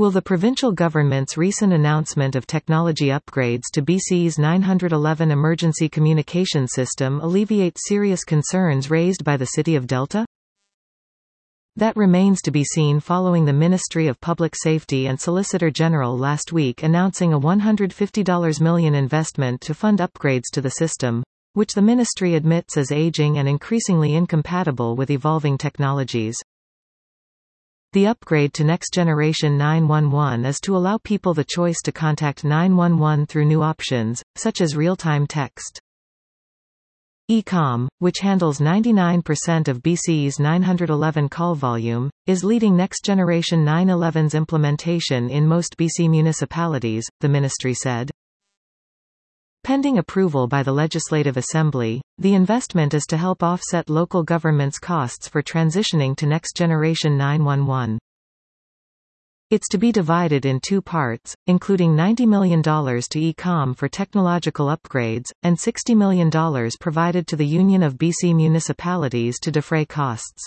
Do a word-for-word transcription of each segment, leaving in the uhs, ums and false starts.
Will the provincial government's recent announcement of technology upgrades to B C's nine eleven emergency communication system alleviate serious concerns raised by the City of Delta? That remains to be seen, following the Ministry of Public Safety and Solicitor General last week announcing a one hundred fifty million dollars investment to fund upgrades to the system, which the ministry admits is aging and increasingly incompatible with evolving technologies. The upgrade to Next Generation nine one one is to allow people the choice to contact nine one one through new options, such as real-time text. E COM, which handles ninety-nine percent of B C's nine eleven call volume, is leading Next Generation nine eleven's implementation in most B C municipalities, the ministry said. Pending approval by the Legislative Assembly, the investment is to help offset local governments' costs for transitioning to Next Generation nine one one. It's to be divided in two parts, including ninety million dollars to E COM for technological upgrades, and sixty million dollars provided to the Union of B C Municipalities to defray costs.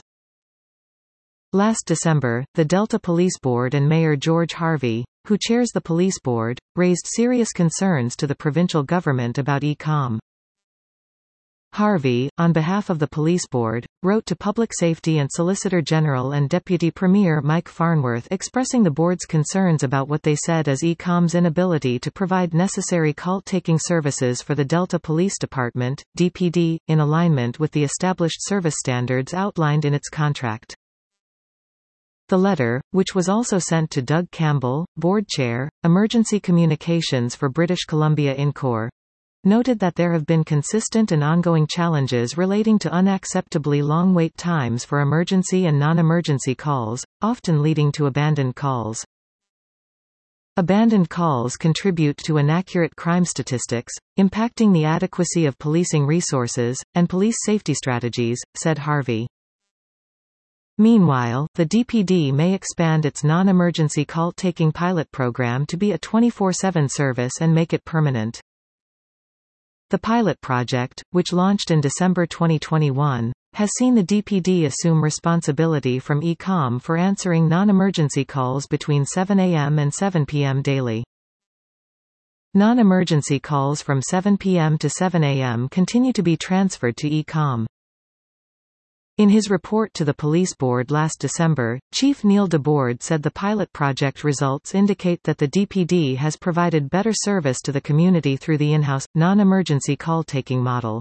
Last December, the Delta Police Board and Mayor George Harvey, who chairs the police board, raised serious concerns to the provincial government about E COM. Harvey, on behalf of the police board, wrote to Public Safety and Solicitor General and Deputy Premier Mike Farnworth expressing the board's concerns about what they said as E COM's inability to provide necessary call-taking services for the Delta Police Department, D P D, in alignment with the established service standards outlined in its contract. The letter, which was also sent to Doug Campbell, Board Chair, Emergency Communications for British Columbia Incorporated, noted that there have been consistent and ongoing challenges relating to unacceptably long wait times for emergency and non-emergency calls, often leading to abandoned calls. Abandoned calls contribute to inaccurate crime statistics, impacting the adequacy of policing resources, and police safety strategies, said Harvey. Meanwhile, the D P D may expand its non-emergency call-taking pilot program to be a twenty-four seven service and make it permanent. The pilot project, which launched in December twenty twenty-one, has seen the D P D assume responsibility from E COM for answering non-emergency calls between seven a m and seven p m daily. Non-emergency calls from seven p m to seven a m continue to be transferred to E COM. In his report to the police board last December, Chief Neil DeBoard said the pilot project results indicate that the D P D has provided better service to the community through the in-house, non-emergency call-taking model.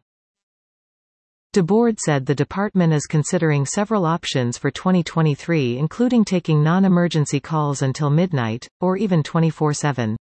DeBoard said the department is considering several options for twenty twenty-three, including taking non-emergency calls until midnight, or even twenty-four seven.